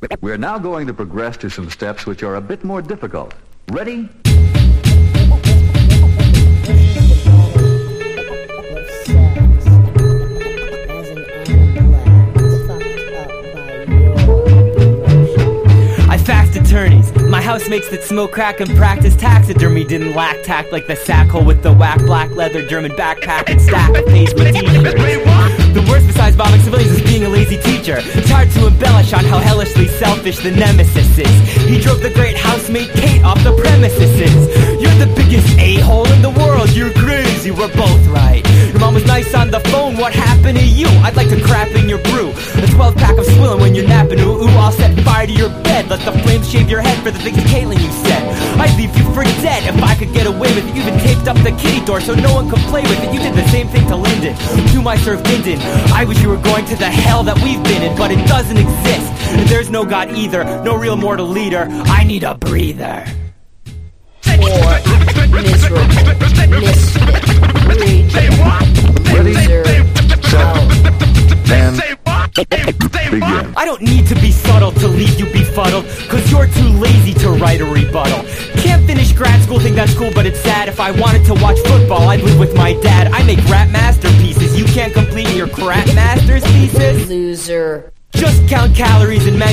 We're now going to progress to some steps which are a bit more difficult. Ready? I faxed attorneys, my housemates that smoke crack and practice taxidermy didn't lack tact like the sack hole with the whack black leather German backpack and stack of pastry t-shirts. The worst besides bombing civilians is being a lazy teacher. It's hard to embellish on how hellishly selfish the nemesis is. He drove the great housemate Kate off the premises. You're the biggest a-hole in the world, you're crazy, we're both right. Your mom was nice on the phone, what happened to you? I'd like to crap in your brew, a 12-pack of swilling when you're napping. Ooh, I'll set fire to your bed, let the flames shave your head for the things Caitlin you said. I'd leave you for dead if I could get away with it. You even taped up the kitty door so no one could play with it. You did the same thing to Lyndon, to my surf Linden. I wish you were going to the hell that we've been in, but it doesn't exist. And there's no God either, no real mortal leader. I need a breather. Miserable, misfit, loser, Begin. I don't need to be subtle to leave you befuddled, cause you're too lazy to write a rebuttal. Can't finish grad school, think that's cool, but it's sad. If I wanted to watch football, I'd live with my dad. I make rap masterpieces, you can't complete your crap master's thesis. loser. Just count calories and